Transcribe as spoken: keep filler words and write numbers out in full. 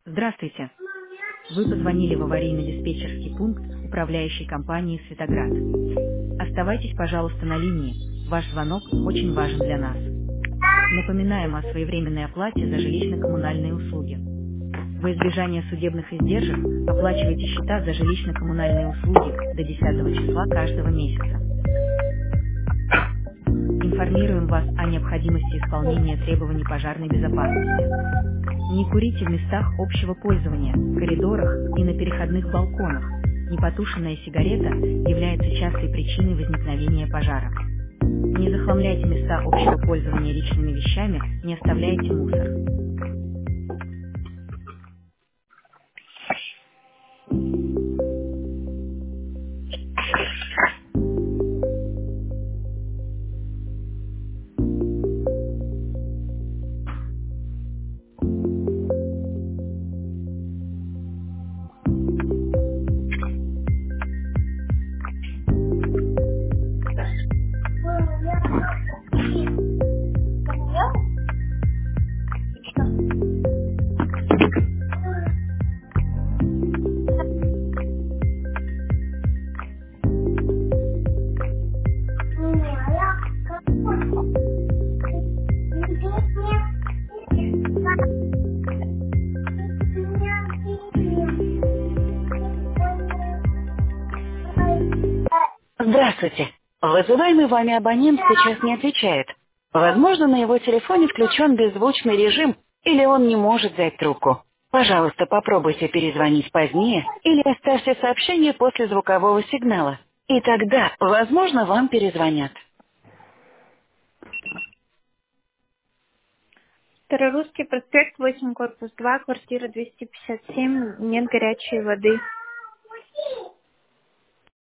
Здравствуйте. Вы позвонили в аварийно-диспетчерский пункт управляющей компании «Светоград». Оставайтесь, пожалуйста, на линии. Ваш звонок очень важен для нас. Напоминаем о своевременной оплате за жилищно-коммунальные услуги. Во избежание судебных издержек оплачивайте счета за жилищно-коммунальные услуги до десятого числа каждого месяца. Информируем вас о необходимости исполнения требований пожарной безопасности. Не курите в местах общего пользования, коридорах и на переходных балконах. Непотушенная сигарета является частой причиной возникновения пожара. Не захламляйте места общего пользования личными вещами, не оставляйте мусор. Здравствуйте. Вызываемый вами абонент сейчас не отвечает. Возможно, на его телефоне включен беззвучный режим, или он не может взять трубку. Пожалуйста, попробуйте перезвонить позднее или оставьте сообщение после звукового сигнала. И тогда, возможно, вам перезвонят. Старорусский проспект, восемь, корпус два, квартира двести пятьдесят семь, нет горячей воды.